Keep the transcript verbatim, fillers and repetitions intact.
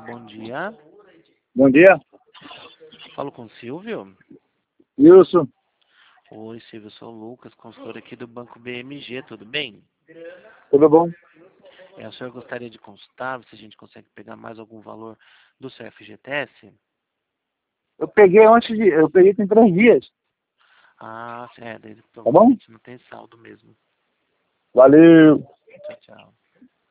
bom dia. Bom dia. Falo com o Silvio. Wilson. Oi, Silvio, eu sou o Lucas, consultor aqui do Banco B M G, tudo bem? Tudo bom? É, o senhor gostaria de consultar se a gente consegue pegar mais algum valor do seu F G T S? Eu peguei antes de. Eu peguei tem três dias. Ah, é, daí Tá bom? provavelmente não tem saldo mesmo. Valeu. Tchau, tchau.